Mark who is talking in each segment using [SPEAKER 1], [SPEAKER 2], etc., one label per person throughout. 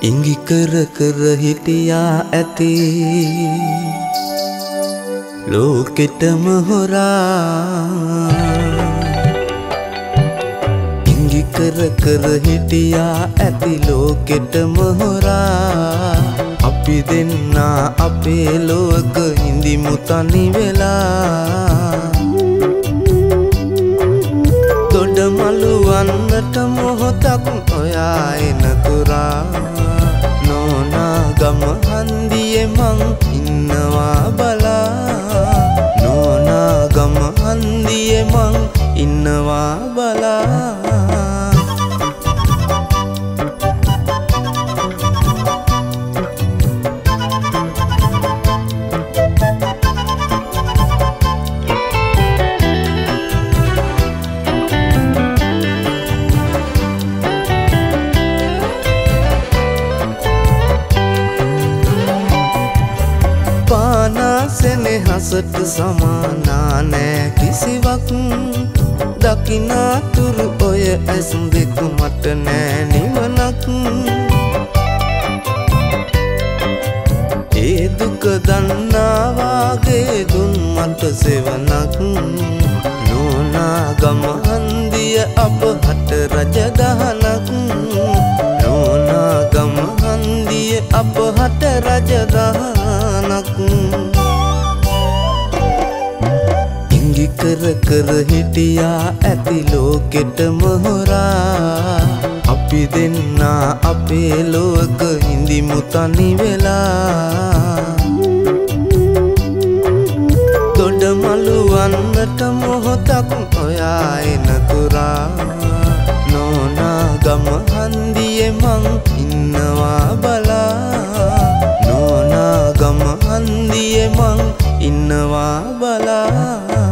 [SPEAKER 1] ඉඟි කර කර හිටියා ඇති ලෝකෙටම හොරා ඉඟි කර කර හිටියා ඇති ලෝකෙටම හොරා අපි දෙන්නා අපේ ලෝක ඉඳිමු තනි වෙලා දොඩමලු වන්නට මොහොතක් ඔයා එනතුරා නෝනා ගම හන්දියේ මං ඉන්නවා බලා නෝනා ගම හන්දියේ මං ඉන්නවා බලා සෙනෙහසට සමානා නෑ කිසිවක් දකිනාතුරු ඔය ඇස් දෙක මට නෑ නිවනක් ඒ දුක දන්නාවාගේ දුන් මට සෙවනක් නෝනා ගම හන්දිය අපහට රජදහනක් නෝනා ගම හන්දිය අපහට රජදහනක් කර කර හිටියා ඇති ලෝකෙටම හොරා අපි දෙන්නා අපේ ලෝක ඉඳිමු තනි වෙලා දොඩමලු වන්නට මොහොතක් ඔයා එනතුරා නෝනා ගම හන්දියේ මං ඉන්නවා බලා නෝනා ගම හන්දියේ මං ඉන්නවා බලා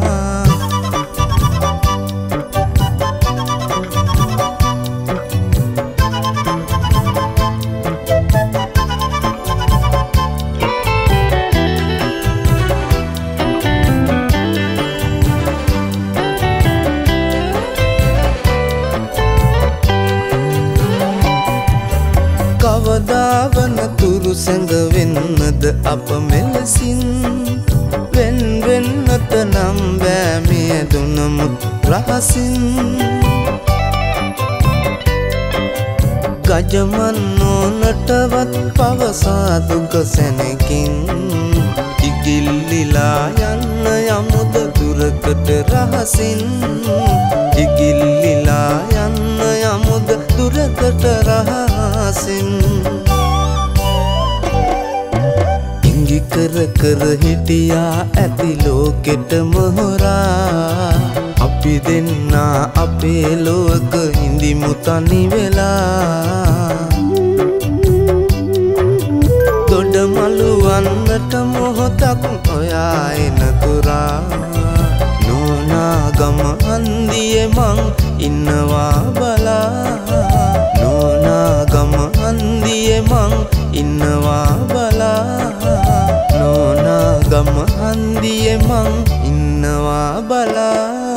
[SPEAKER 1] කවදාවන තුරු සැඟවෙන්නද අප මෙලසින් වෙන් වෙන්නට නම් බෑ මේ දුනමුත් රහසින් ගජමන් නොනටවත් පවසා දුක සැනකින් ඉගිල්ලිලා යන්න යමුද දුරකට රහසින් ඉගිල්ලිලා යන්න යමුද දුරකට රහසින් ඉඟි කර කර හිටියා ඇති ලෝකෙටම හොරා අපි දෙන්නා අපේ ලෝක ඉඳිමු තනි වෙලා දොඩමලු වන්නට මොහොතක් ඔයා එනතුරා නෝනා ගම හන්දියේ මං ඉන්නවා බලා නෝනා ගම හන්දියේ මං ඉන්නවා බලා නෝනා ගම හන්දියේ මං ඉන්නවා බලා